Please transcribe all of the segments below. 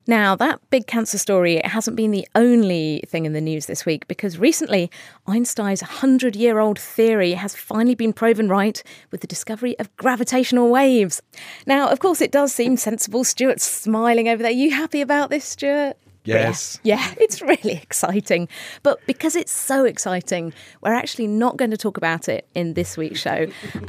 Now, that big cancer story, it hasn't been the only thing in the news this week, because recently Einstein's 100-year-old theory has finally been proven right with the discovery of gravitational waves. Now, of course, it does seem sensible. Stuart's smiling over there. Are you happy about this, Stuart? Yes. Yeah, it's really exciting. But because it's so exciting, we're actually not going to talk about it in this week's show.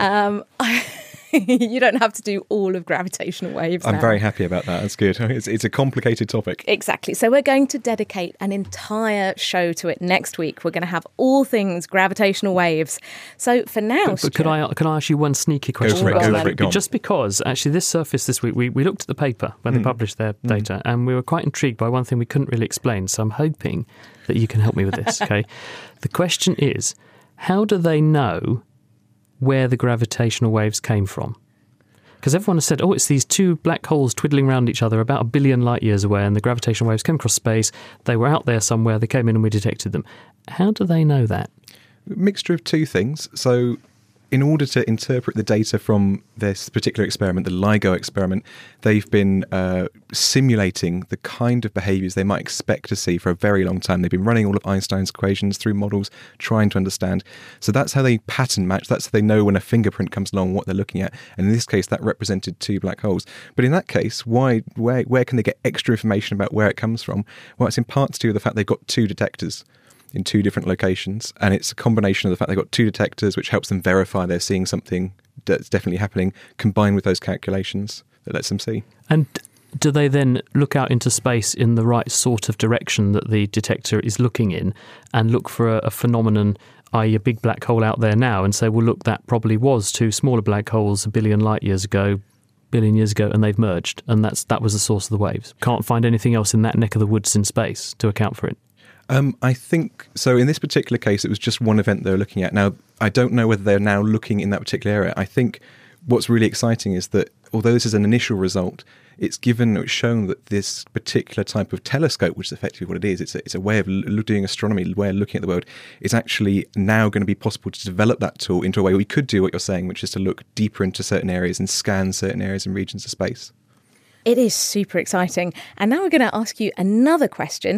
You don't have to do all of gravitational waves now. I'm very happy about that. That's good. It's a complicated topic. Exactly. So we're going to dedicate an entire show to it next week. We're going to have all things gravitational waves. So for now... But can I ask you one sneaky question? Go for it. Just because, actually, this surfaced this week. We looked at the paper when they published their data, and we were quite intrigued by one thing we couldn't really explain. So I'm hoping that you can help me with this, okay? The question is, how do they know where the gravitational waves came from? Because everyone has said, it's these two black holes twiddling around each other about 1 billion light years away, and the gravitational waves came across space. They were out there somewhere. They came in and we detected them. How do they know that? Mixture of two things. So in order to interpret the data from this particular experiment, the LIGO experiment, they've been simulating the kind of behaviours they might expect to see for a very long time. They've been running all of Einstein's equations through models, trying to understand. So that's how they pattern match. That's how they know when a fingerprint comes along what they're looking at. And in this case, that represented two black holes. But in that case, where can they get extra information about where it comes from? Well, it's in part to do with the fact they've got two detectors in two different locations, and it's a combination of the fact they've got two detectors which helps them verify they're seeing something that's definitely happening, combined with those calculations that lets them see. And do they then look out into space in the right sort of direction that the detector is looking in and look for a phenomenon, i.e. a big black hole out there now, and say, well, look, that probably was two smaller black holes 1 billion light years ago, billion years ago, and they've merged, and that was the source of the waves. Can't find anything else in that neck of the woods in space to account for it. I think so. In this particular case, it was just one event they were looking at. Now, I don't know whether they're now looking in that particular area. I think what's really exciting is that although this is an initial result, it's shown that this particular type of telescope, which is effectively what it is, it's a way of doing astronomy, a way of looking at the world, is actually now going to be possible to develop that tool into a way we could do what you're saying, which is to look deeper into certain areas and scan certain areas and regions of space. It is super exciting. And now we're going to ask you another question.